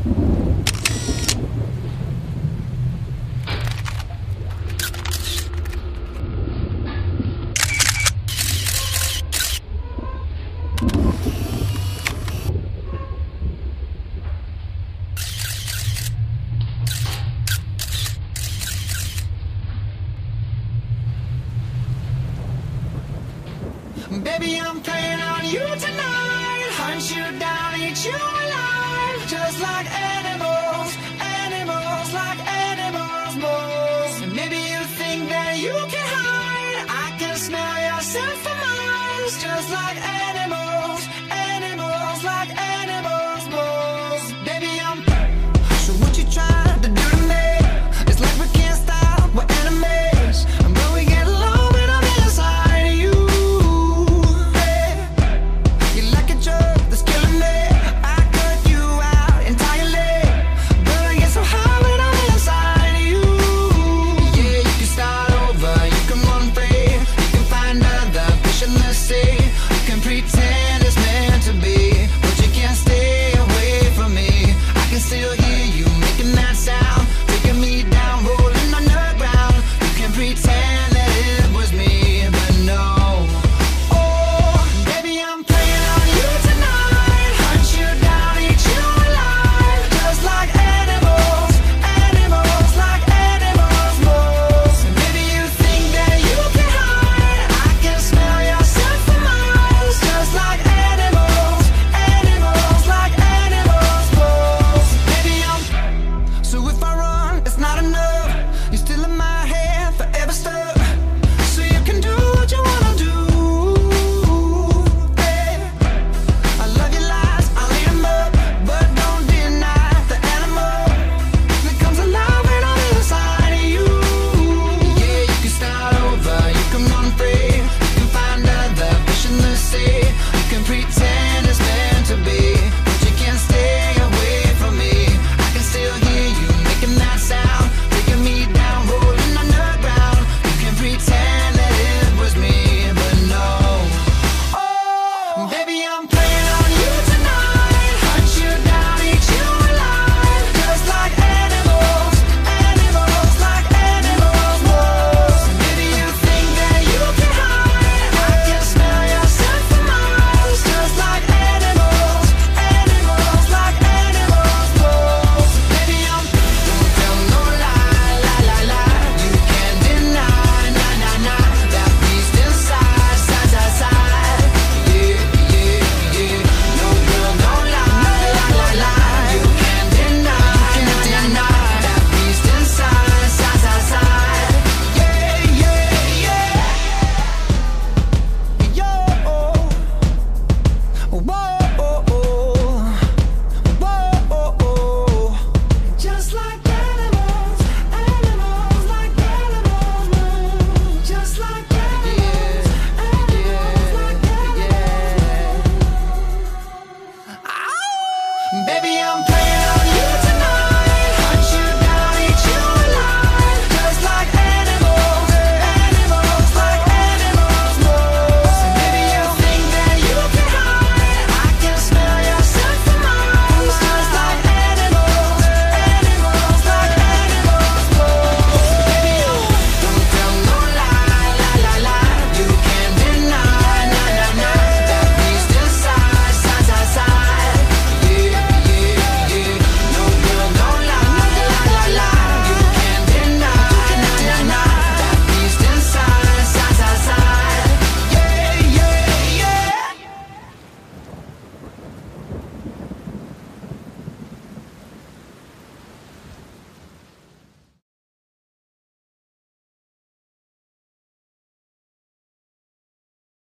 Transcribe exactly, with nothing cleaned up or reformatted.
Baby, I'm playing on you tonight. Hunt you down, eat you alive. Just like animals, animals, like animals, moles. And maybe you think that you can hide. I can smell yourself from miles. Just like animals, animals, like animals, moles. Baby, I'm so what you trying to do to me? It's like we can't stop, we're enemies. And when we get low, when I'm inside of you. Baby, I'm playing on you.